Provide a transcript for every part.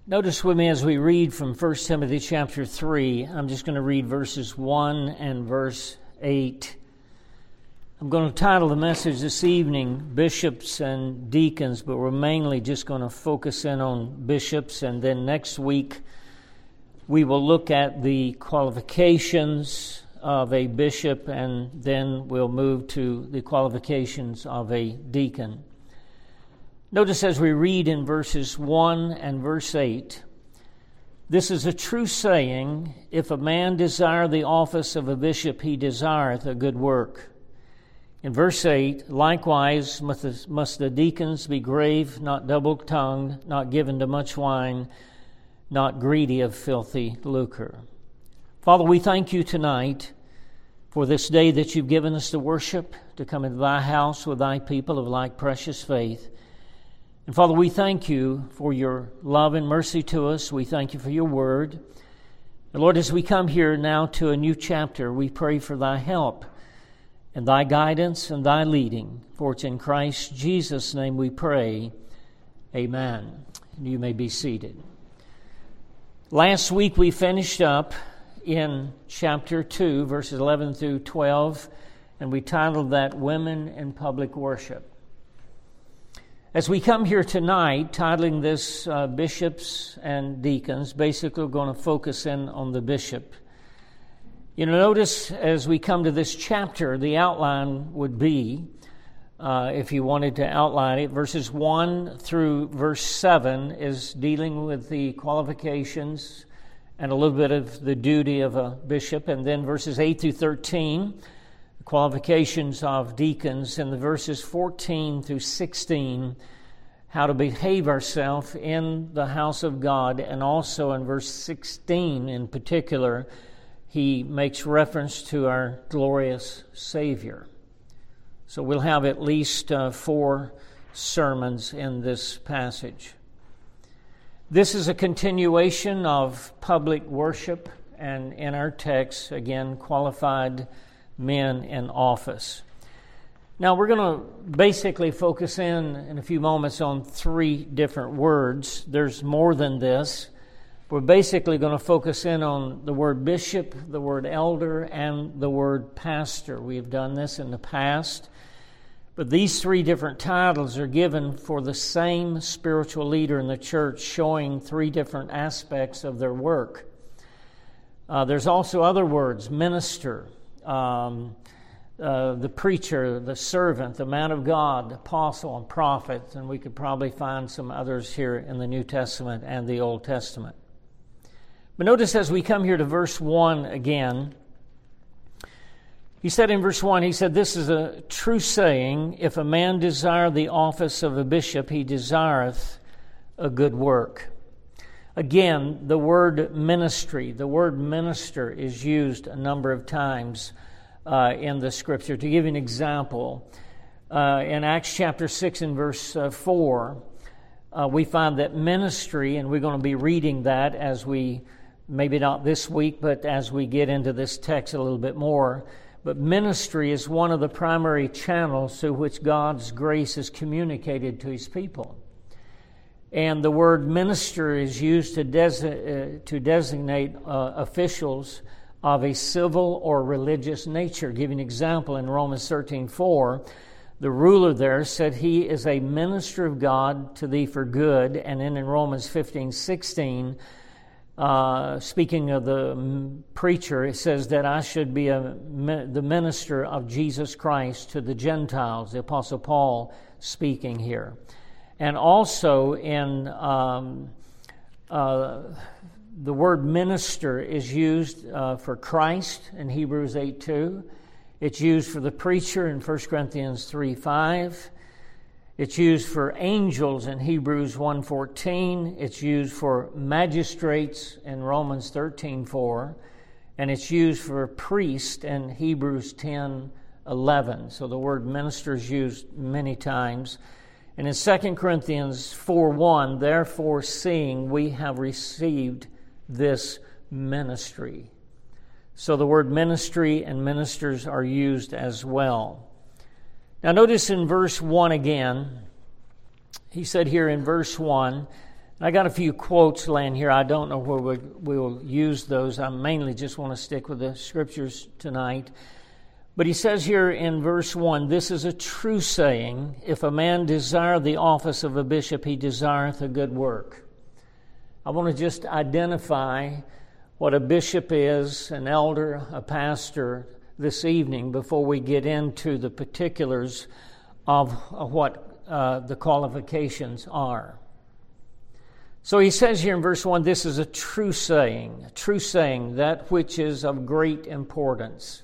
Notice with me as we read from 1 Timothy chapter 3, I'm just going to read verses 1 and verse 8. I'm going to title the message this evening, Bishops and Deacons, but we're mainly just going to focus in on bishops, and then next week we will look at the qualifications of a bishop, and then we'll move to the qualifications of a deacon. Notice as we read in verses 1 and verse 8, "This is a true saying, if a man desire the office of a bishop, he desireth a good work." In verse 8, "Likewise must the deacons be grave, not double-tongued, not given to much wine, not greedy of filthy lucre." Father, we thank you tonight for this day that you've given us to worship, to come into thy house with thy people of like precious faith. And Father, we thank you for your love and mercy to us. We thank you for your word. And Lord, as we come here now to a new chapter, we pray for thy help and thy guidance and thy leading. For it's in Christ Jesus' name we pray. Amen. And you may be seated. Last week we finished up in chapter 2, verses 11 through 12, and we titled that Women in Public Worship. As we come here tonight, titling this Bishops and Deacons, basically we're going to focus in on the bishop. You know, notice as we come to this chapter, the outline would be, if you wanted to outline it, verses 1 through verse 7 is dealing with the qualifications and a little bit of the duty of a bishop, and then verses 8 through 13, qualifications of deacons, and the verses 14 through 16, how to behave ourselves in the house of God, and also in verse 16 in particular, he makes reference to our glorious Savior. So we'll have at least 4 sermons in this passage. This is a continuation of public worship, and in our text, again, qualified men in office. Now we're going to basically focus in a few moments on 3 different words. There's more than this. We're basically going to focus in on the word bishop, the word elder, and the word pastor. We have done this in the past, but these 3 different titles are given for the same spiritual leader in the church, showing 3 different aspects of their work. There's also other words, minister, the preacher, the servant, the man of God, the apostle, and prophet, and we could probably find some others here in the New Testament and the Old Testament. But notice as we come here to verse 1 again, he said in verse 1, he said, "This is a true saying, if a man desire the office of a bishop, he desireth a good work." Again, the word ministry, the word minister is used a number of times in the Scripture. To give you an example, in Acts chapter 6 and verse 4, we find that ministry, and we're going to be reading that as we, maybe not this week, but as we get into this text a little bit more, but ministry is one of the primary channels through which God's grace is communicated to His people. And the word minister is used to designate officials of a civil or religious nature. Give you an example in Romans 13:4, the ruler there said, "He is a minister of God to thee for good." And then in Romans 15:16, speaking of the preacher, it says that I should be the minister of Jesus Christ to the Gentiles, the Apostle Paul speaking here. And also in the word minister is used for Christ in Hebrews 8:2. It's used for the preacher in 1 Corinthians 3:5. It's used for angels in Hebrews 1:14. It's used for magistrates in Romans 13:4. And it's used for priest in Hebrews 10:11. So the word minister is used many times. And in 2 Corinthians 4:1, "Therefore seeing we have received this ministry." So the word ministry and ministers are used as well. Now notice in verse 1 again, he said here in verse 1, I got a few quotes laying here. I don't know where we'll use those. I mainly just want to stick with the Scriptures tonight. But he says here in verse 1, "This is a true saying, if a man desire the office of a bishop, he desireth a good work." I want to just identify what a bishop is, an elder, a pastor, this evening before we get into the particulars of what the qualifications are. So he says here in verse 1, "This is a true saying, that which is of great importance."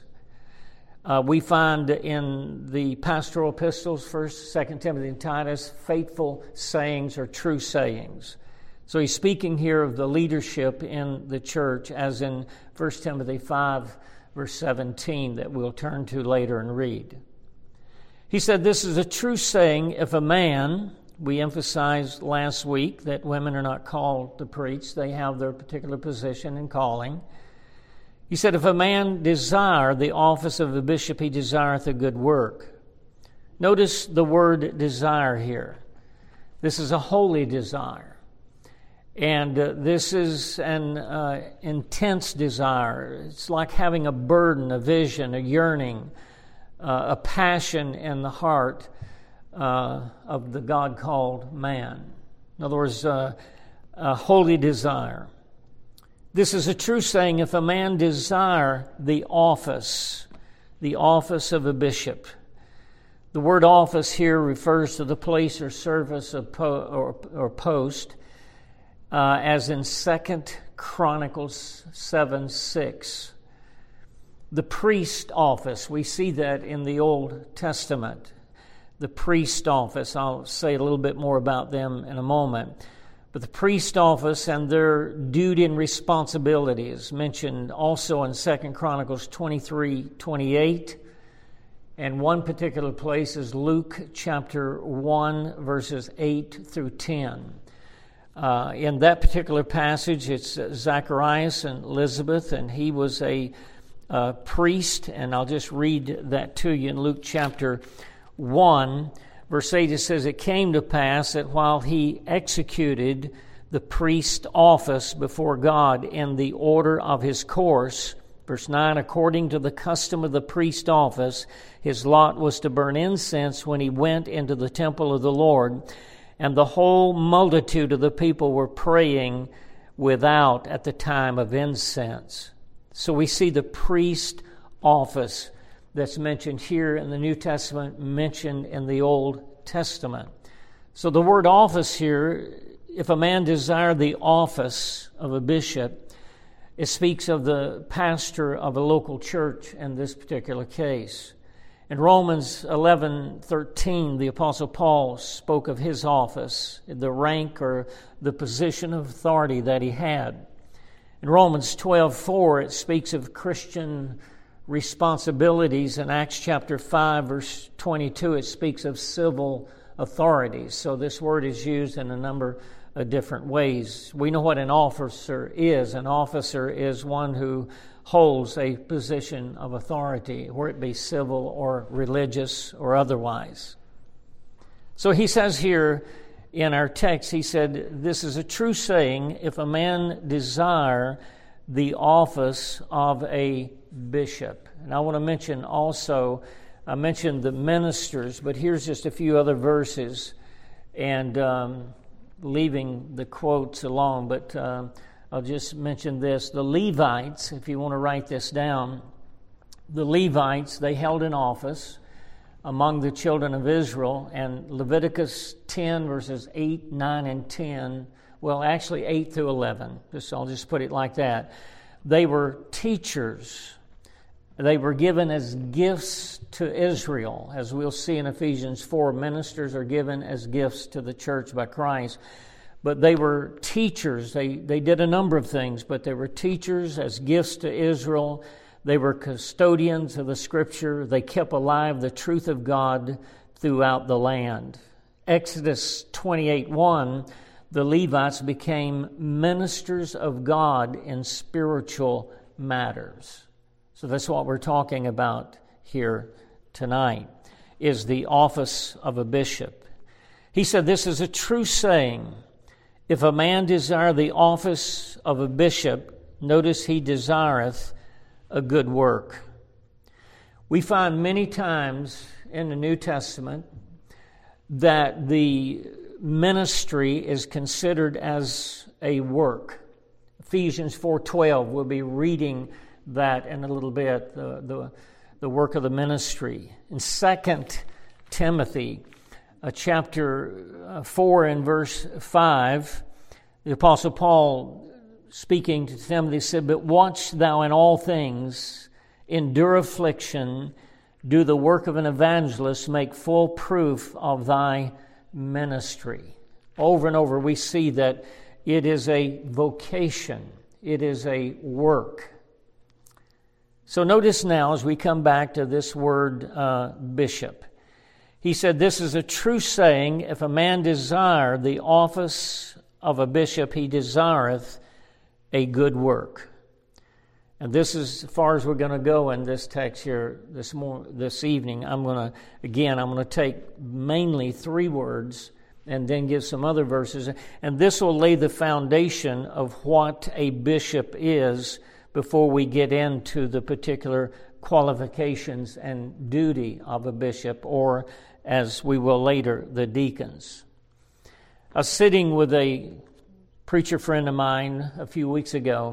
We find in the pastoral epistles, 1st, 2nd Timothy, and Titus, faithful sayings or true sayings. So he's speaking here of the leadership in the church, as in 1 Timothy 5, verse 17, that we'll turn to later and read. He said, "This is a true saying, if a man," we emphasized last week that women are not called to preach, they have their particular position and calling. He said, "If a man desire the office of a bishop, he desireth a good work." Notice the word desire here. This is a holy desire. And this is an intense desire. It's like having a burden, a vision, a yearning, a passion in the heart of the God-called man. In other words, a holy desire. This is a true saying, if a man desire the office of a bishop. The word office here refers to the place or service of or post, as in 2 Chronicles 7:6. The priest office, we see that in the Old Testament. The priest office, I'll say a little bit more about them in a moment. But the priest office and their duty and responsibilities mentioned also in 2 Chronicles 23:28. And one particular place is Luke chapter 1, verses 8 through 10. In that particular passage, it's Zacharias and Elizabeth, and he was a priest. And I'll just read that to you in Luke chapter 1, verse 8. It says, "It came to pass that while he executed the priest's office before God in the order of his course," verse 9, "according to the custom of the priest office, his lot was to burn incense when he went into the temple of the Lord. And the whole multitude of the people were praying without at the time of incense." So we see the priest office that's mentioned here in the New Testament, mentioned in the Old Testament. So the word office here, if a man desire the office of a bishop, it speaks of the pastor of a local church in this particular case. In Romans 11:13, the Apostle Paul spoke of his office, the rank or the position of authority that he had. In Romans 12:4, it speaks of Christian responsibilities. In Acts chapter 5, verse 22, it speaks of civil authorities. So this word is used in a number of different ways. We know what an officer is. An officer is one who holds a position of authority, whether it be civil or religious or otherwise. So he says here in our text, he said, "This is a true saying, if a man desire the office of a bishop." And I want to mention also, I mentioned the ministers, but here's just a few other verses, and leaving the quotes alone, but I'll just mention this. The Levites, if you want to write this down, the Levites, they held an office among the children of Israel, and Leviticus 10, verses 8, 9, and 10, well, actually 8 through 11, I'll just put it like that. They were teachers. They were given as gifts to Israel. As we'll see in Ephesians 4, ministers are given as gifts to the church by Christ. But they were teachers. They did a number of things, but they were teachers as gifts to Israel. They were custodians of the Scripture. They kept alive the truth of God throughout the land. Exodus 28:1, the Levites became ministers of God in spiritual matters. So that's what we're talking about here tonight, is the office of a bishop. He said, "This is a true saying. If a man desire the office of a bishop, notice he desireth a good work. We find many times in the New Testament that the ministry is considered as a work. Ephesians 4:12, we'll be reading that in a little bit, the work of the ministry. In 2 Timothy chapter 4 and verse 5, the Apostle Paul, speaking to Timothy, said, "But watch thou in all things, endure affliction, do the work of an evangelist, make full proof of thy ministry." Over and over we see that it is a vocation. It is a work. So notice now as we come back to this word bishop. He said, "This is a true saying, if a man desire the office of a bishop, he desireth a good work." And this is as far as we're going to go in this text here this evening. I'm going to take mainly 3 words and then give some other verses. And this will lay the foundation of what a bishop is before we get into the particular qualifications and duty of a bishop, or as we will later, the deacons. I was sitting with a preacher friend of mine a few weeks ago,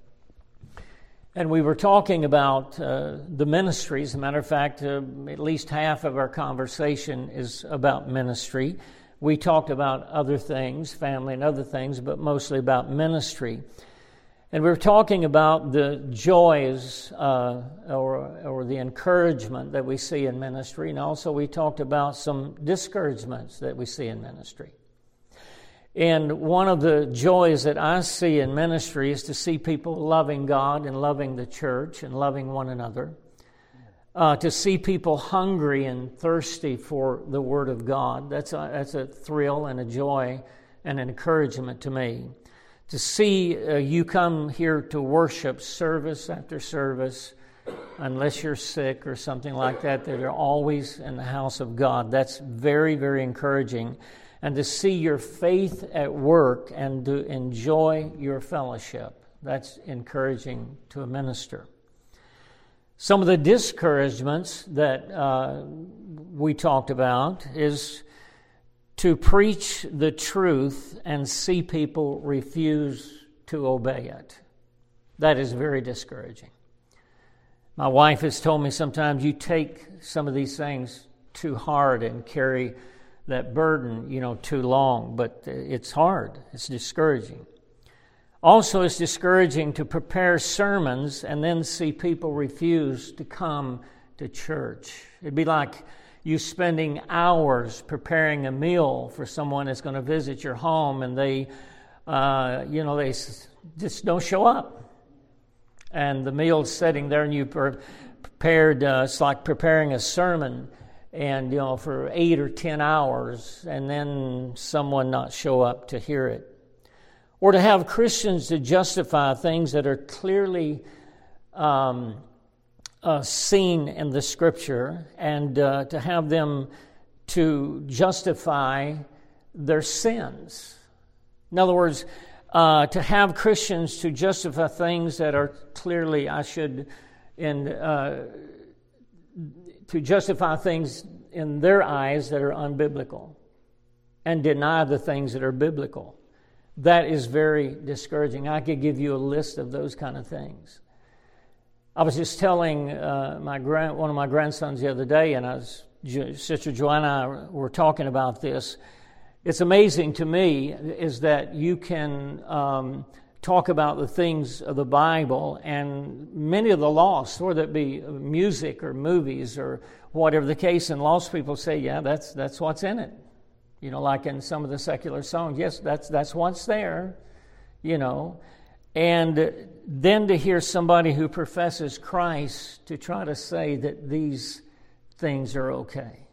and we were talking about the ministries. As a matter of fact, at least half of our conversation is about ministry. We talked about other things, family and other things, but mostly about ministry. And we were talking about the joys or the encouragement that we see in ministry, and also we talked about some discouragements that we see in ministry. And one of the joys that I see in ministry is to see people loving God and loving the church and loving one another. To see people hungry and thirsty for the Word of God. That's a thrill and a joy and an encouragement to me. To see you come here to worship service after service, unless you're sick or something like that you're always in the house of God. That's very, very encouraging. And to see your faith at work and to enjoy your fellowship, that's encouraging to a minister. Some of the discouragements that we talked about is to preach the truth and see people refuse to obey it. That is very discouraging. My wife has told me sometimes you take some of these things too hard and carry that burden, too long, but it's hard. It's discouraging. Also, it's discouraging to prepare sermons and then see people refuse to come to church. It'd be like you spending hours preparing a meal for someone that's going to visit your home, and they just don't show up. And the meal's sitting there, and you prepared. It's like preparing a sermon, and for 8 or 10 hours, and then someone not show up to hear it. Or to have Christians to justify things that are clearly seen in the Scripture, and to have them to justify their sins. In other words, to have Christians to justify things that are clearly, to justify things in their eyes that are unbiblical, and deny the things that are biblical. That is very discouraging. I could give you a list of those kind of things. I was just telling one of my grandsons the other day, and Sister Joanna and I were talking about this. It's amazing to me is that you can talk about the things of the Bible, and many of the lost, whether it be music or movies or whatever the case, and lost people say, yeah, that's what's in it. Like in some of the secular songs, yes, that's what's there, And then to hear somebody who professes Christ to try to say that these things are okay.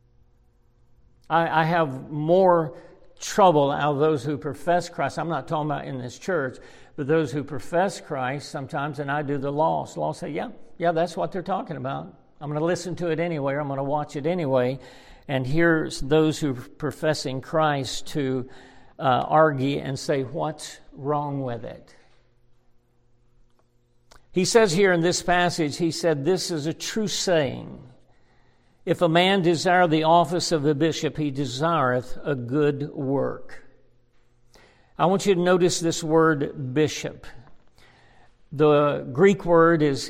I have more trouble out of those who profess Christ. I'm not talking about in this church, but those who profess Christ sometimes, and I do the lost. Lost say, yeah, that's what they're talking about. I'm going to listen to it anyway, or I'm going to watch it anyway. And here's those who are professing Christ to argue and say, what's wrong with it? He says here in this passage, he said, this is a true saying. If a man desire the office of a bishop, he desireth a good work. I want you to notice this word bishop. The Greek word is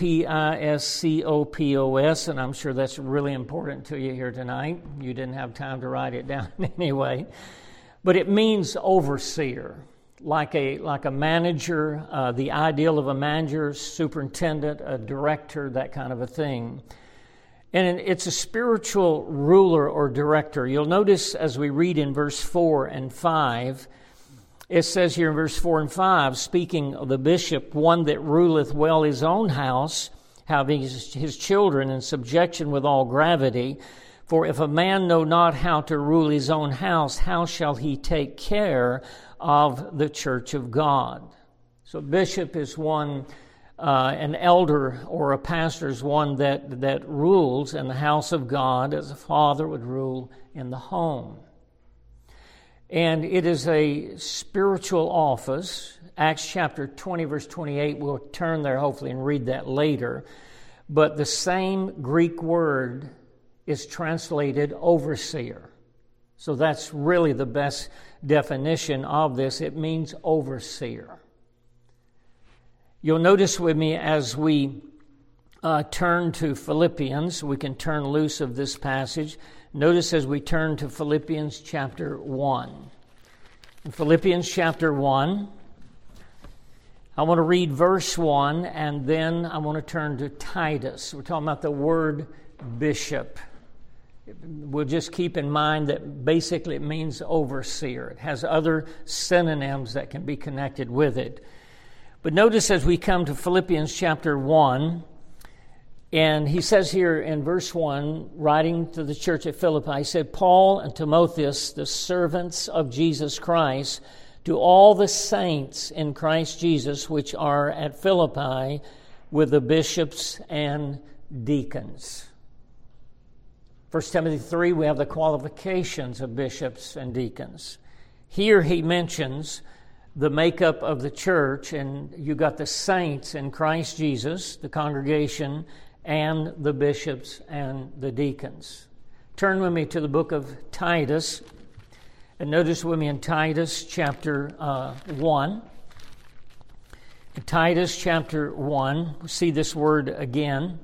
episkopos, and I'm sure that's really important to you here tonight. You didn't have time to write it down anyway. But it means overseer, like a manager, the ideal of a manager, superintendent, a director, that kind of a thing. And it's a spiritual ruler or director. You'll notice as we read in verse 4 and 5, it says here in verse 4 and 5, speaking of the bishop, one that ruleth well his own house, having his children in subjection with all gravity. For if a man know not how to rule his own house, how shall he take care of the church of God? So bishop is one, an elder or a pastor is one that rules in the house of God as a father would rule in the home. And it is a spiritual office. Acts chapter 20, verse 28, we'll turn there hopefully and read that later. But the same Greek word is translated overseer. So that's really the best definition of this. It means overseer. You'll notice with me as we turn to Philippians, we can turn loose of this passage. Notice as we turn to Philippians chapter 1. In Philippians chapter 1, I want to read verse 1, and then I want to turn to Titus. We're talking about the word bishop. We'll just keep in mind that basically it means overseer. It has other synonyms that can be connected with it. But notice as we come to Philippians chapter 1, and he says here in verse 1, writing to the church at Philippi, he said, Paul and Timotheus, the servants of Jesus Christ, to all the saints in Christ Jesus which are at Philippi with the bishops and deacons. 1 Timothy 3, we have the qualifications of bishops and deacons. Here he mentions the makeup of the church, and you got the saints in Christ Jesus, the congregation, and the bishops and the deacons. Turn with me to the book of Titus, and notice with me in Titus chapter 1. In Titus chapter 1, we see this word again.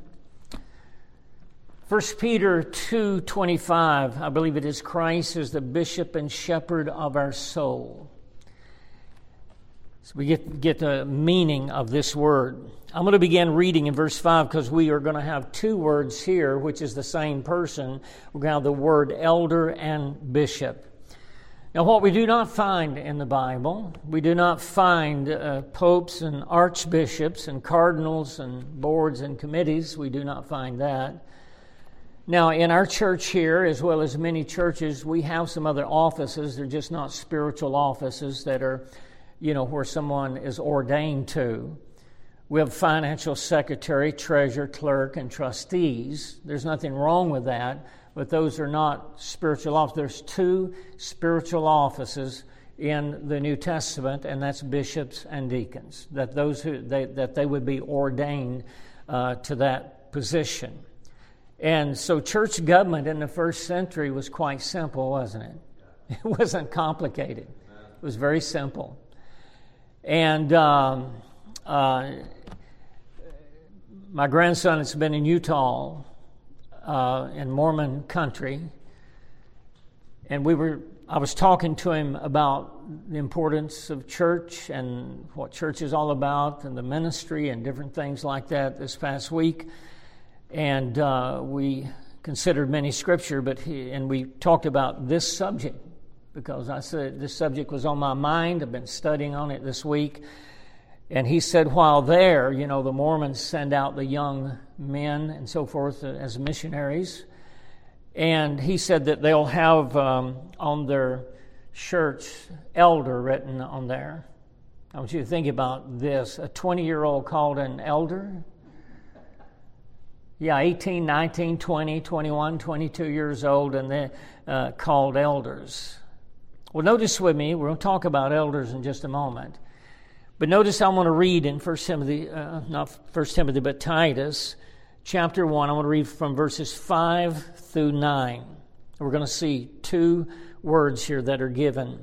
1 Peter 2:25, I believe it is, Christ is the bishop and shepherd of our soul. So we get the meaning of this word. I'm going to begin reading in verse 5 because we are going to have two words here, which is the same person. We're going to have the word elder and bishop. Now, what we do not find in the Bible, we do not find popes and archbishops and cardinals and boards and committees. We do not find that. Now, in our church here, as well as many churches, we have some other offices. They're just not spiritual offices that are, where someone is ordained to. We have financial secretary, treasurer, clerk, and trustees. There's nothing wrong with that, but those are not spiritual offices. There's two spiritual offices in the New Testament, and that's bishops and deacons. That they would be ordained to that position. And so church government in the first century was quite simple, wasn't it? It wasn't complicated. It was very simple. And my grandson has been in Utah, in Mormon country, and I was talking to him about the importance of church and what church is all about and the ministry and different things like that this past week. And we considered many scripture, and we talked about this subject because I said this subject was on my mind. I've been studying on it this week. And he said while there, the Mormons send out the young men and so forth as missionaries. And he said that they'll have on their shirts, elder written on there. I want you to think about this. A 20-year-old called an elder. Yeah, 18, 19, 20, 21, 22 years old, and they're called elders. Well, notice with me, we're going to talk about elders in just a moment. But notice I want to read in 1 Timothy, not 1 Timothy, but Titus, chapter 1. I want to read from verses 5 through 9. We're going to see two words here that are given.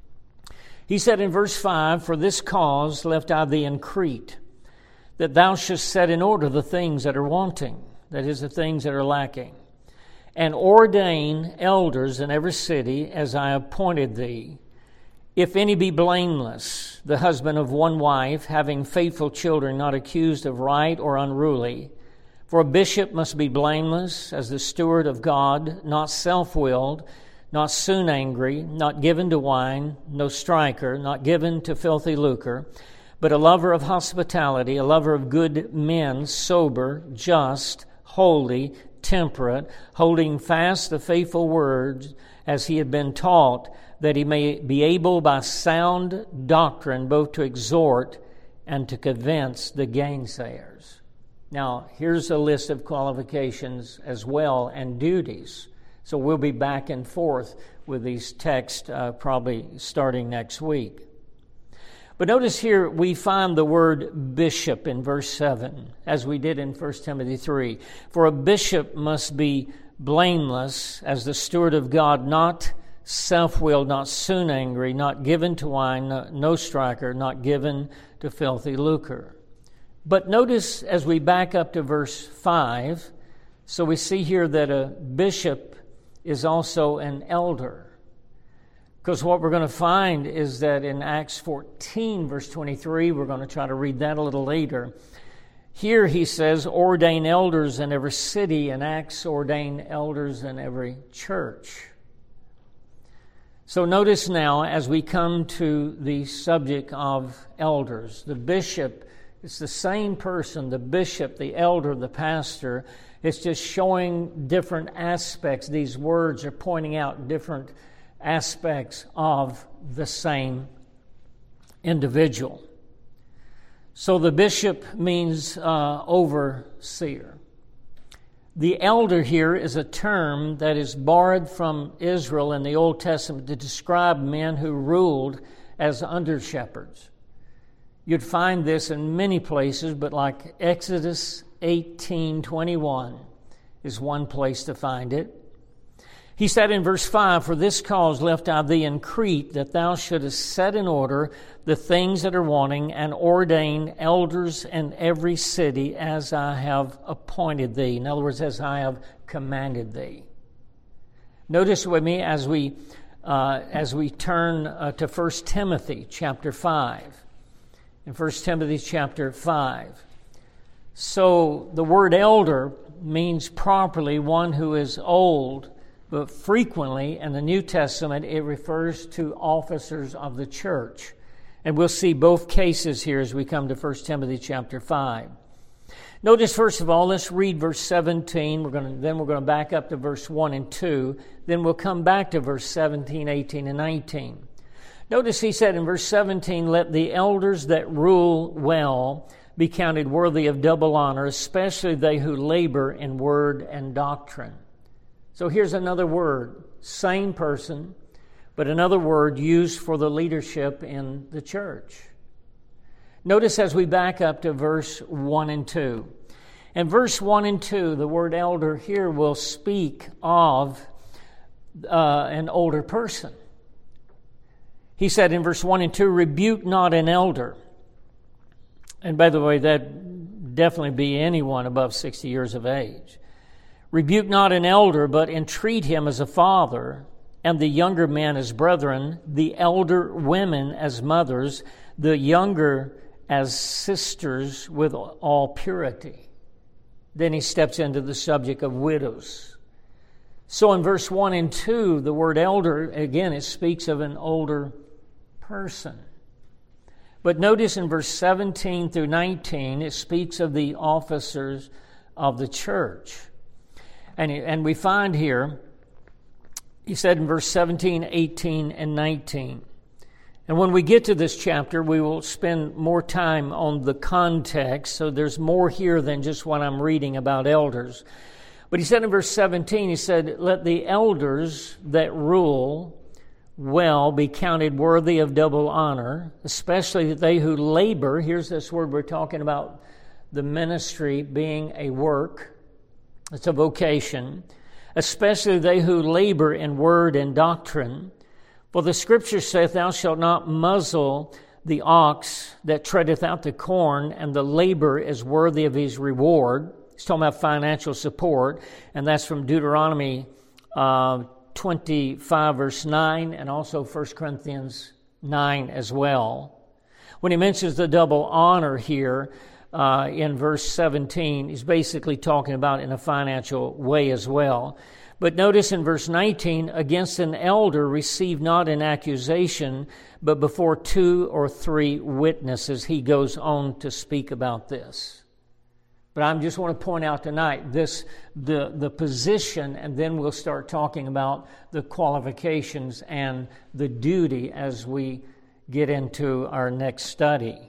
He said in verse 5, "For this cause left I thee in Crete, that thou shouldst set in order the things that are wanting," that is, the things that are lacking, "and ordain elders in every city as I appointed thee. If any be blameless, the husband of one wife, having faithful children, not accused of right or unruly. For a bishop must be blameless, as the steward of God, not self-willed, not soon angry, not given to wine, no striker, not given to filthy lucre, but a lover of hospitality, a lover of good men, sober, just, holy, temperate, holding fast the faithful words as he had been taught, that he may be able by sound doctrine both to exhort and to convince the gainsayers." Now, here's a list of qualifications as well and duties. So we'll be back and forth with these texts probably starting next week. But notice here we find the word bishop in verse 7, as we did in 1 Timothy 3. "For a bishop must be blameless, as the steward of God, not self-willed, not soon angry, not given to wine, no striker, not given to filthy lucre." But notice as we back up to verse 5, so we see here that a bishop is also an elder. Because what we're going to find is that in Acts 14, verse 23, we're going to try to read that a little later. Here he says, "Ordain elders in every city," and Acts, "Ordain elders in every church." So notice now, as we come to the subject of elders, the bishop, it's the same person, the bishop, the elder, the pastor. It's just showing different aspects. These words are pointing out different aspects of the same individual. So the bishop means overseer. The elder here is a term that is borrowed from Israel in the Old Testament to describe men who ruled as under-shepherds. You'd find this in many places, but like Exodus 18:21 is one place to find it. He said in verse 5, "For this cause left I thee in Crete, that thou shouldest set in order the things that are wanting, and ordain elders in every city as I have appointed thee." In other words, as I have commanded thee. Notice with me as we turn to 1 Timothy chapter 5. In 1 Timothy chapter 5. So the word elder means properly one who is old, but frequently in the New Testament it refers to officers of the church. And we'll see both cases here as we come to 1 Timothy chapter 5. Notice, first of all, let's read verse 17. We're going to back up to verse 1 and 2. Then we'll come back to verse 17, 18, and 19. Notice he said in verse 17, "Let the elders that rule well be counted worthy of double honor, especially they who labor in word and doctrine." So here's another word, same person, but another word used for the leadership in the church. Notice as we back up to verse 1 and 2. In verse 1 and 2, the word elder here will speak of an older person. He said in verse 1 and 2, "Rebuke not an elder." And by the way, that definitely be anyone above 60 years of age. "Rebuke not an elder, but entreat him as a father, and the younger men as brethren, the elder women as mothers, the younger as sisters with all purity." Then he steps into the subject of widows. So in verse 1 and 2, the word elder, again, it speaks of an older person. But notice in verse 17 through 19, it speaks of the officers of the church. And we find here, he said in verse 17, 18, and 19. And when we get to this chapter, we will spend more time on the context, so there's more here than just what I'm reading about elders. But he said in verse 17, he said, "Let the elders that rule well be counted worthy of double honor, especially they who labor. Here's this word we're talking about, the ministry being a work. It's a vocation. Especially they who labor in word and doctrine. For the Scripture saith, Thou shalt not muzzle the ox that treadeth out the corn, and the labor is worthy of his reward. He's talking about financial support, and that's from Deuteronomy 25, verse 9, and also 1 Corinthians 9 as well. When he mentions the double honor here in verse 17, he's basically talking about in a financial way as well. But notice in verse 19, against an elder receive not an accusation, but before 2 or 3 witnesses. He goes on to speak about this. But I just want to point out tonight the position, and then we'll start talking about the qualifications and the duty as we get into our next study.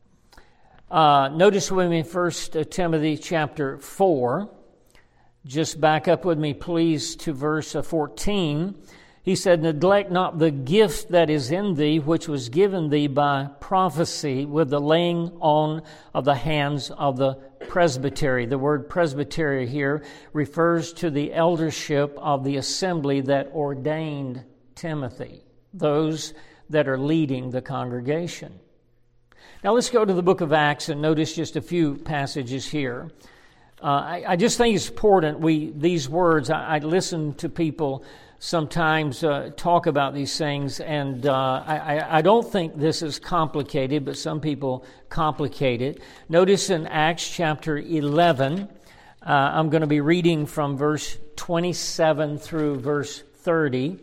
Notice with me 1 Timothy chapter 4. Just back up with me, please, to verse 14. He said, Neglect not the gift that is in thee, which was given thee by prophecy with the laying on of the hands of the presbytery. The word presbytery here refers to the eldership of the assembly that ordained Timothy, those that are leading the congregation. Now let's go to the book of Acts and notice just a few passages here. I just think it's important, these words, I listen to people sometimes talk about these things, and I don't think this is complicated, but some people complicate it. Notice in Acts chapter 11, I'm going to be reading from verse 27 through verse 30.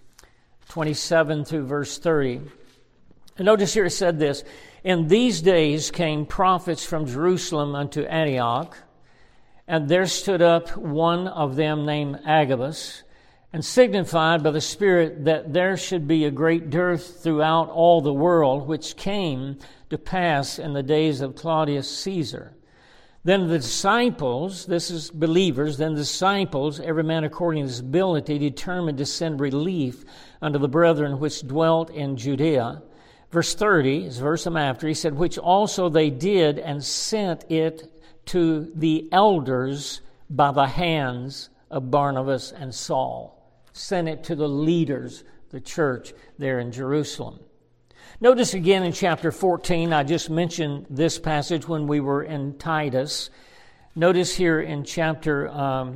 27 through verse 30. And notice here it said this, In these days came prophets from Jerusalem unto Antioch, and there stood up one of them named Agabus, and signified by the Spirit that there should be a great dearth throughout all the world, which came to pass in the days of Claudius Caesar. Then the disciples, this is believers, then the disciples, every man according to his ability, determined to send relief unto the brethren which dwelt in Judea. Verse 30 is the verse I'm after. He said, which also they did, and sent it to the elders by the hands of Barnabas and Saul. Sent it to the leaders, the church there in Jerusalem. Notice again in chapter 14, I just mentioned this passage when we were in Titus. Notice here in chapter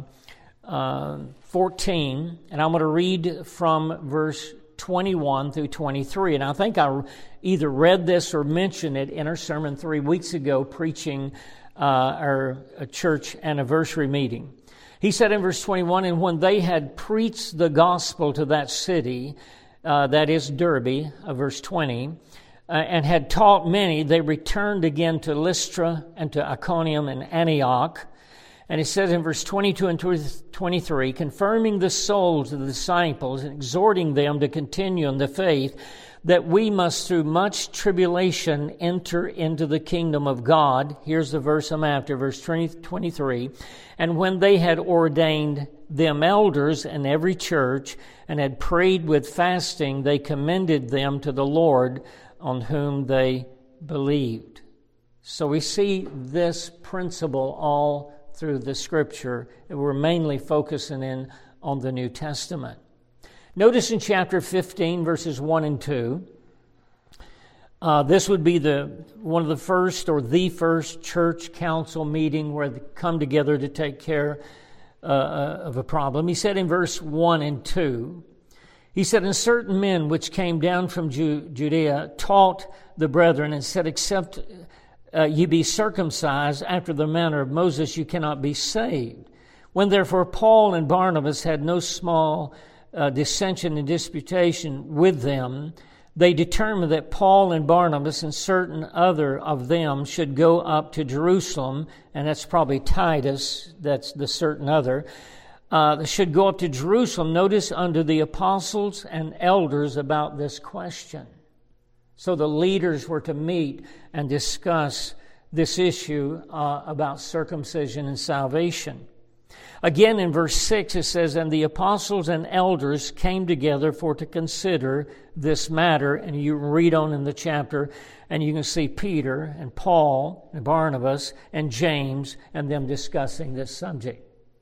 14, and I'm going to read from verse 21 through 23. And I think I either read this or mentioned it in our sermon 3 weeks ago, preaching our church anniversary meeting. He said in verse 21, And when they had preached the gospel to that city, that is Derbe, verse 20, and had taught many, they returned again to Lystra and to Iconium and Antioch. And it says in verse 22 and 23, confirming the souls of the disciples and exhorting them to continue in the faith, that we must through much tribulation enter into the kingdom of God. Here's the verse I'm after, verse 23. And when they had ordained them elders in every church and had prayed with fasting, they commended them to the Lord on whom they believed. So we see this principle all through the Scripture, and we're mainly focusing in on the New Testament. Notice in chapter 15, verses 1 and 2, this would be one of the first or the first church council meeting where they come together to take care of a problem. He said in verse 1 and 2, he said, And certain men which came down from Judea taught the brethren and said, Except ye be circumcised after the manner of Moses, you cannot be saved. When therefore Paul and Barnabas had no small dissension and disputation with them, they determined that Paul and Barnabas and certain other of them should go up to Jerusalem, and that's probably Titus, that's the certain other, should go up to Jerusalem, notice, under the apostles and elders about this question. So the leaders were to meet and discuss this issue about circumcision and salvation. Again, in verse 6, it says, "And the apostles and elders came together for to consider this matter." And you read on in the chapter, and you can see Peter and Paul and Barnabas and James and them discussing this subject.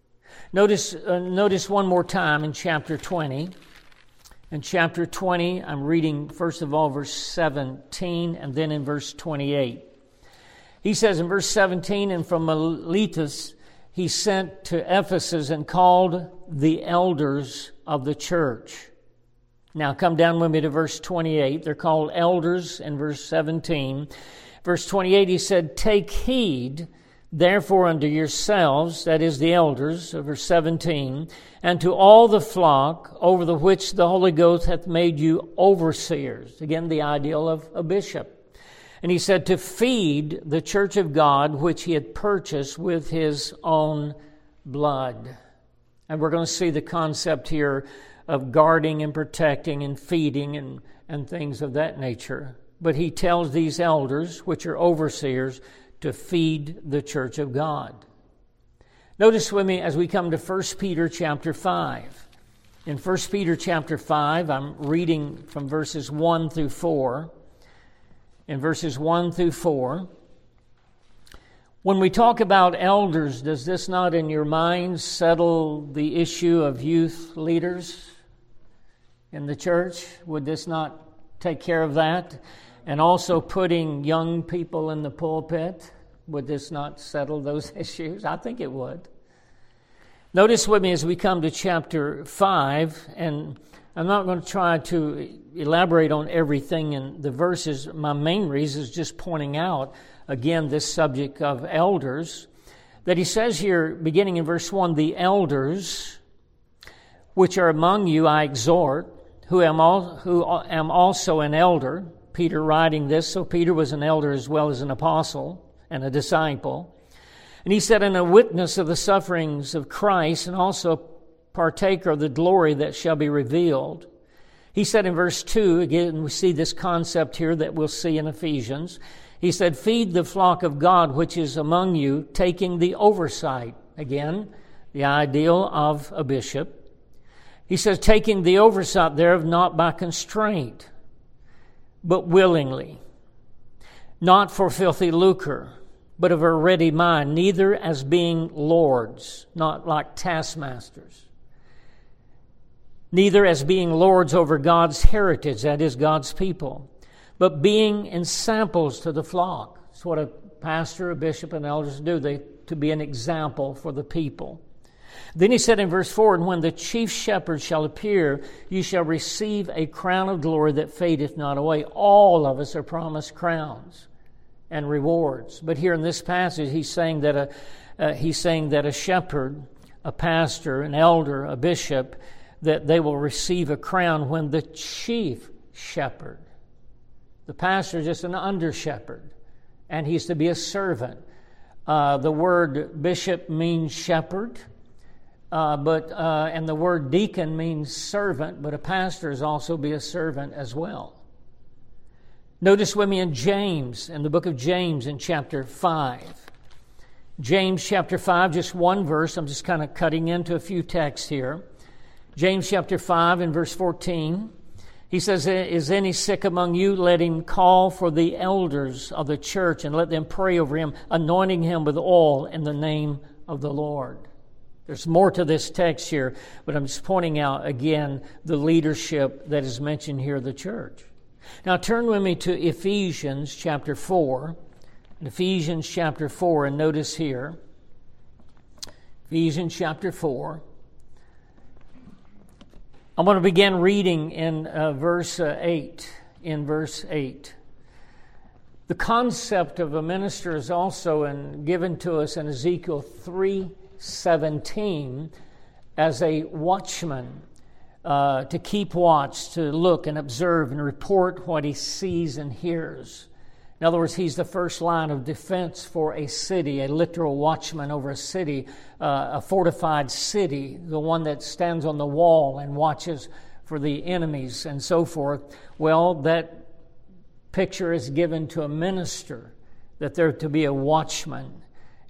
Notice one more time in chapter 20. In chapter 20, I'm reading first of all verse 17 and then in verse 28. He says in verse 17, "And from Miletus he sent to Ephesus and called the elders of the church." Now come down with me to verse 28. They're called elders in verse 17. Verse 28, he said, "Take heed therefore unto yourselves," that is the elders, of verse 17, "and to all the flock over the which the Holy Ghost hath made you overseers." Again, the ideal of a bishop. And he said, "To feed the church of God, which he had purchased with his own blood." And we're going to see the concept here of guarding and protecting and feeding and things of that nature. But he tells these elders, which are overseers, to feed the church of God. Notice with me as we come to 1 Peter chapter 5. In 1 Peter chapter 5, I'm reading from verses 1 through 4. In verses 1 through 4, when we talk about elders, does this not in your mind settle the issue of youth leaders in the church? Would this not take care of that? And also putting young people in the pulpit, would this not settle those issues? I think it would. Notice with me as we come to chapter 5, and I'm not going to try to elaborate on everything in the verses. My main reason is just pointing out, again, this subject of elders, that he says here, beginning in verse 1, "The elders which are among you I exhort, who am also an elder." Peter writing this, so Peter was an elder as well as an apostle and a disciple. And he said, "And a witness of the sufferings of Christ, and also partaker of the glory that shall be revealed." He said in verse 2, again, we see this concept here that we'll see in Ephesians. He said, "Feed the flock of God which is among you, taking the oversight." Again, the ideal of a bishop. He says, "Taking the oversight thereof, not by constraint, but willingly, not for filthy lucre, but of a ready mind, neither as being lords," not like taskmasters, "neither as being lords over God's heritage," that is God's people, "but being ensamples to the flock." That's what a pastor, a bishop, and elders do, to be an example for the people. Then he said in verse 4, "And when the chief shepherd shall appear, you shall receive a crown of glory that fadeth not away." All of us are promised crowns and rewards. But here in this passage, he's saying that a shepherd, a pastor, an elder, a bishop, that they will receive a crown when the chief shepherd. The pastor is just an under shepherd, and he's to be a servant. The word bishop means shepherd, and the word deacon means servant, but a pastor is also be a servant as well. Notice with me in James, in the book of James in chapter 5. James chapter 5, just one verse. I'm just kind of cutting into a few texts here. James chapter 5 and verse 14, he says, "Is any sick among you? Let him call for the elders of the church and let them pray over him, anointing him with oil in the name of the Lord." There's more to this text here, but I'm just pointing out again the leadership that is mentioned here of the church. Now turn with me to Ephesians chapter 4. Ephesians chapter 4, and notice here, Ephesians chapter 4. I'm going to begin reading in verse 8. In verse 8. The concept of a minister is also given to us in Ezekiel 3:17 as a watchman, to keep watch, to look and observe and report what he sees and hears. In other words, he's the first line of defense for a city, a literal watchman over a city, a fortified city, the one that stands on the wall and watches for the enemies and so forth. Well, that picture is given to a minister, that they're to be a watchman.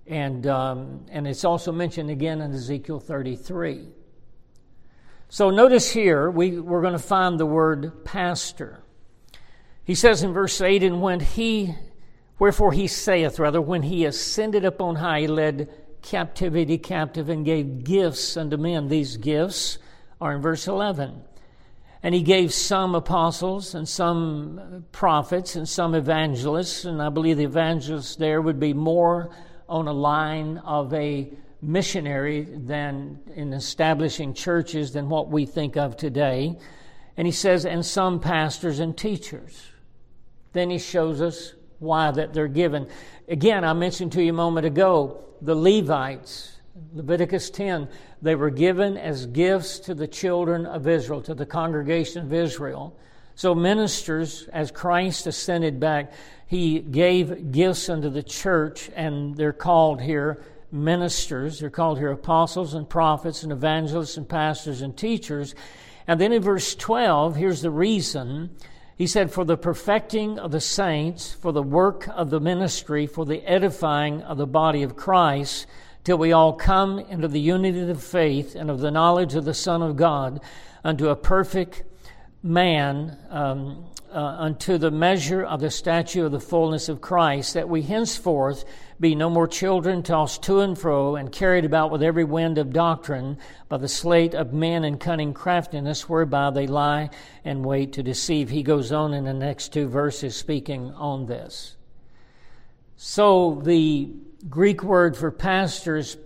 And it's also mentioned again in Ezekiel 33. So notice here, we're going to find the word pastor. He says in verse 8, and wherefore he saith, when he ascended up on high, he led captivity captive and gave gifts unto men. These gifts are in verse 11. And he gave some apostles and some prophets and some evangelists, and I believe the evangelists there would be more on a line of a missionary than in establishing churches than what we think of today. And he says, and some pastors and teachers. Then he shows us why that they're given. Again, I mentioned to you a moment ago, the Levites, Leviticus 10, they were given as gifts to the children of Israel, to the congregation of Israel. So ministers, as Christ ascended back, he gave gifts unto the church, and they're called here ministers. They're called here apostles and prophets and evangelists and pastors and teachers. And then in verse 12, here's the reason. He said, for the perfecting of the saints, for the work of the ministry, for the edifying of the body of Christ, till we all come into the unity of the faith and of the knowledge of the Son of God, unto a perfect man, unto the measure of the stature of the fullness of Christ, that we henceforth be no more children tossed to and fro and carried about with every wind of doctrine by the sleight of men and cunning craftiness, whereby they lie and wait to deceive. He goes on in the next two verses speaking on this. So the Greek word for pastor is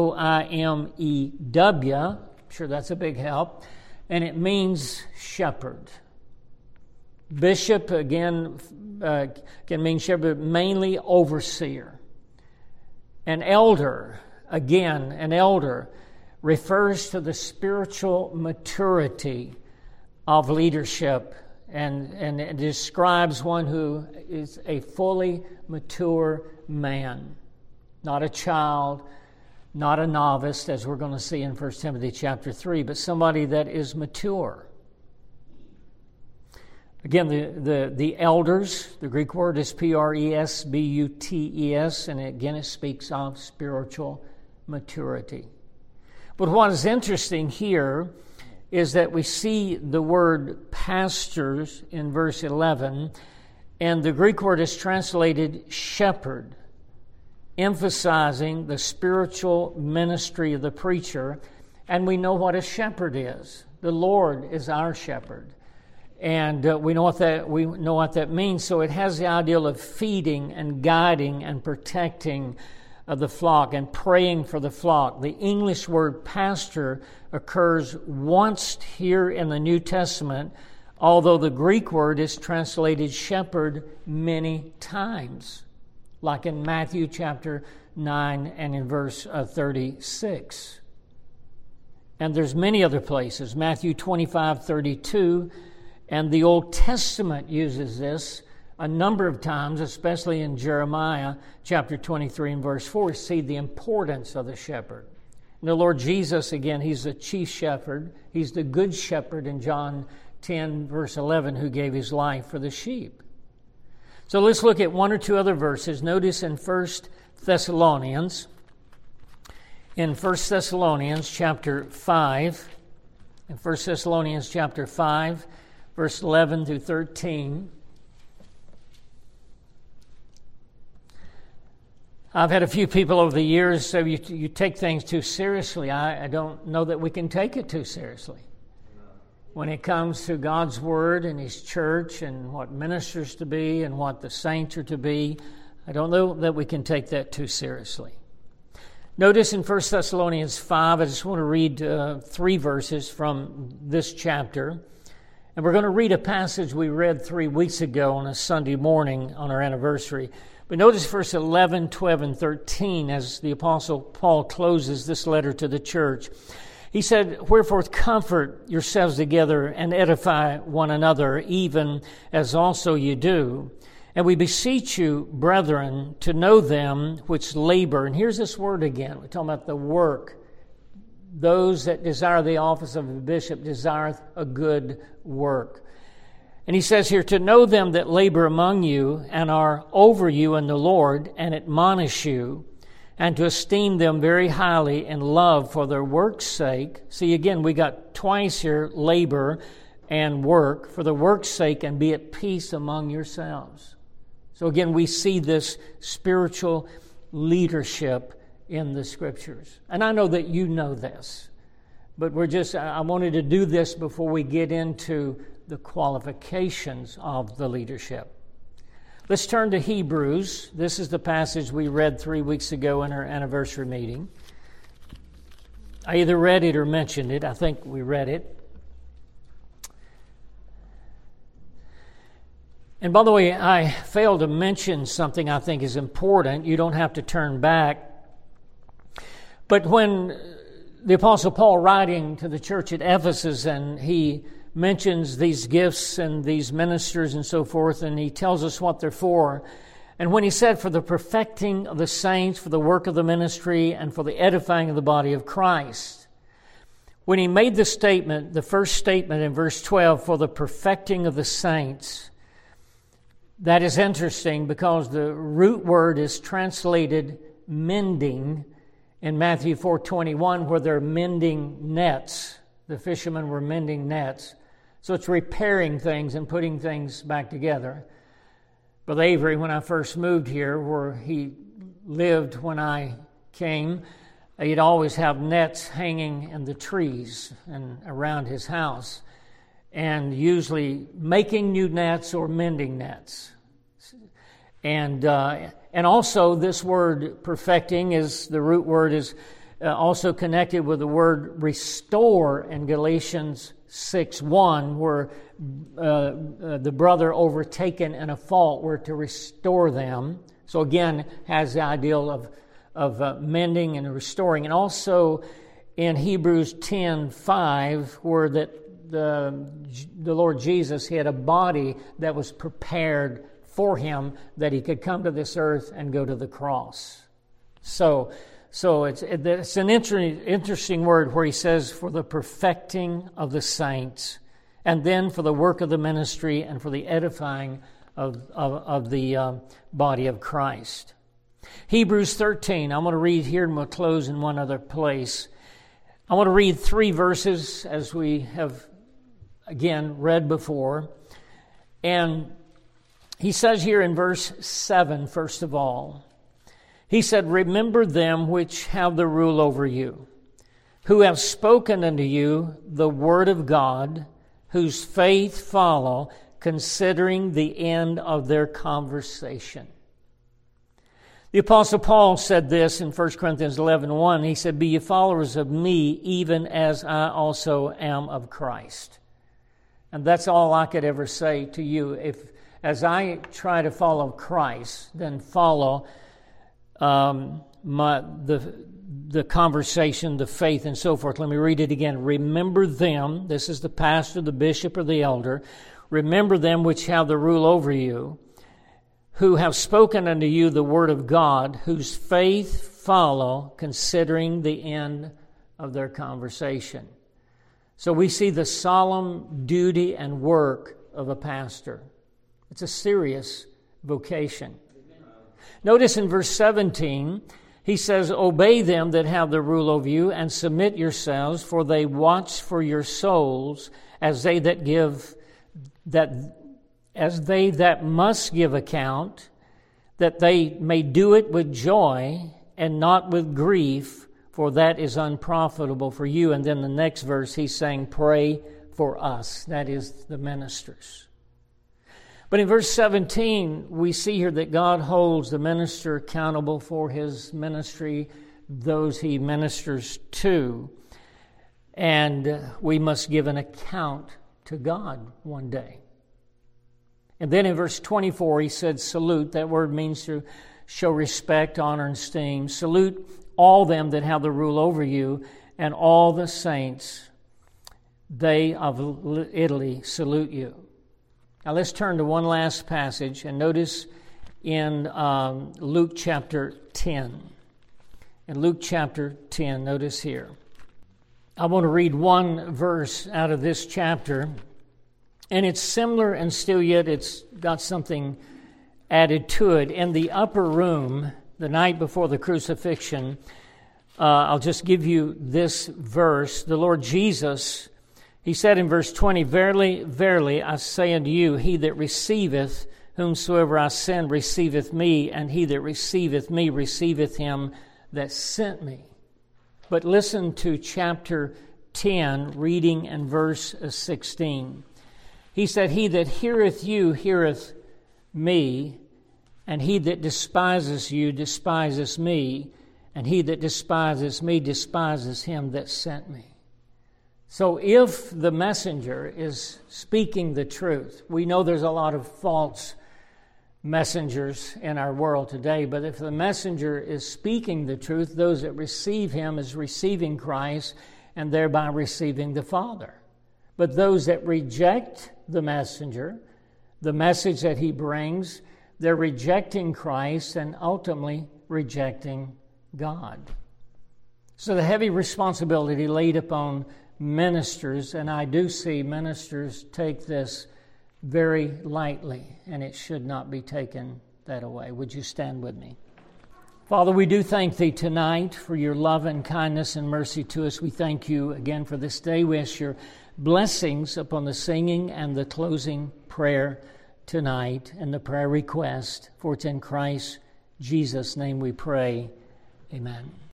Poimew. I'm sure that's a big help. And it means shepherd. Bishop, again, can mean shepherd, mainly overseer. An elder, again, an elder refers to the spiritual maturity of leadership, and it describes one who is a fully mature man. Not a child, not a novice, as we're going to see in 1 Timothy chapter 3, but somebody that is mature. Again, the elders, the Greek word is presbytes, and again it speaks of spiritual maturity. But what is interesting here is that we see the word pastors in verse 11, and the Greek word is translated shepherd, emphasizing the spiritual ministry of the preacher. And we know what a shepherd is. The Lord is our shepherd. And we know what that means. So it has the ideal of feeding and guiding and protecting the flock and praying for the flock. The English word pastor occurs once here in the New Testament, although the Greek word is translated shepherd many times, like in Matthew chapter 9 and in verse 36. And there's many other places, Matthew 25:32, and the Old Testament uses this a number of times, especially in Jeremiah chapter 23 and verse 4, see the importance of the shepherd. And the Lord Jesus, again, he's the chief shepherd. He's the good shepherd in John 10, verse 11, who gave his life for the sheep. So let's look at one or two other verses. Notice in 1 Thessalonians chapter 5, in 1 Thessalonians chapter 5, verse 11 through 13. I've had a few people over the years say, you take things too seriously. I don't know that we can take it too seriously. When it comes to God's Word and His church and what ministers to be and what the saints are to be, I don't know that we can take that too seriously. Notice in 1 Thessalonians 5, I just want to read 3 verses from this chapter. And we're going to read a passage we read 3 weeks ago on a Sunday morning on our anniversary. But notice verse 11, 12, and 13 as the Apostle Paul closes this letter to the church. He said, wherefore comfort yourselves together and edify one another, even as also you do. And we beseech you, brethren, to know them which labor. And here's this word again. We're talking about the work. Those that desire the office of a bishop desire a good work. And he says here, to know them that labor among you and are over you in the Lord and admonish you, and to esteem them very highly in love for their work's sake. See, again, we got twice here, labor and work, for the work's sake, and be at peace among yourselves. So again, we see this spiritual leadership in the Scriptures. And I know that you know this, but I wanted to do this before we get into the qualifications of the leadership. Let's turn to Hebrews. This is the passage we read 3 weeks ago in our anniversary meeting. I either read it or mentioned it. I think we read it. And by the way, I failed to mention something I think is important. You don't have to turn back. But when the Apostle Paul, writing to the church at Ephesus, and he mentions these gifts and these ministers and so forth, and he tells us what they're for. And when he said, for the perfecting of the saints, for the work of the ministry, and for the edifying of the body of Christ. When he made the statement, the first statement in verse 12, for the perfecting of the saints, that is interesting because the root word is translated mending in Matthew 4:21, where they're mending nets. The fishermen were mending nets. So it's repairing things and putting things back together. Brother Avery, when I first moved here, where he lived when I came, he'd always have nets hanging in the trees and around his house, and usually making new nets or mending nets. And also this word perfecting is, the root word is also connected with the word restore in Galatians 6:1, where the brother overtaken in a fault were to restore them. So again, has the ideal of mending and restoring. And also in Hebrews 10:5, where that the Lord Jesus, he had a body that was prepared for him, that he could come to this earth and go to the cross. So it's an interesting word where he says, for the perfecting of the saints, and then for the work of the ministry and for the edifying of the body of Christ. Hebrews 13, I'm going to read here and we'll close in one other place. I want to read 3 verses as we have, again, read before. And he says here in verse 7, first of all, he said, remember them which have the rule over you, who have spoken unto you the word of God, whose faith follow, considering the end of their conversation. The Apostle Paul said this in 1 Corinthians 11:1. He said, be ye followers of me, even as I also am of Christ. And that's all I could ever say to you. As I try to follow Christ, then follow the conversation, the faith, and so forth. Let me read it again. Remember them, this is the pastor, the bishop, or the elder. Remember them which have the rule over you, who have spoken unto you the word of God, whose faith follow, considering the end of their conversation. So we see the solemn duty and work of a pastor. It's a serious vocation. Notice in verse 17, he says, obey them that have the rule over you, and submit yourselves, for they watch for your souls, as they that must give account, that they may do it with joy and not with grief, for that is unprofitable for you. And then the next verse, he's saying, pray for us. That is the ministers. But in verse 17, we see here that God holds the minister accountable for his ministry, those he ministers to. And we must give an account to God one day. And then in verse 24, he said, salute. That word means to show respect, honor, and esteem. Salute all them that have the rule over you, and all the saints, they of Italy, salute you. Now let's turn to one last passage, and notice in Luke chapter 10. In Luke chapter 10, notice here. I want to read one verse out of this chapter, and it's similar, and still yet it's got something added to it. In the upper room, the night before the crucifixion, I'll just give you this verse. The Lord Jesus, he said in verse 20, "Verily, verily, I say unto you, he that receiveth whomsoever I send receiveth me, and he that receiveth me receiveth him that sent me." But listen to chapter 10, reading in verse 16. He said, "He that heareth you heareth me, and he that despises you despises me, and he that despises me despises him that sent me." So if the messenger is speaking the truth, we know there's a lot of false messengers in our world today, but if the messenger is speaking the truth, those that receive him is receiving Christ and thereby receiving the Father. But those that reject the messenger, the message that he brings, they're rejecting Christ and ultimately rejecting God. So the heavy responsibility laid upon ministers, and I do see ministers take this very lightly, and it should not be taken that away. Would you stand with me? Father, we do thank Thee tonight for Your love and kindness and mercy to us. We thank You again for this day. We ask Your blessings upon the singing and the closing prayer tonight and the prayer request. For it's in Christ Jesus' name we pray. Amen.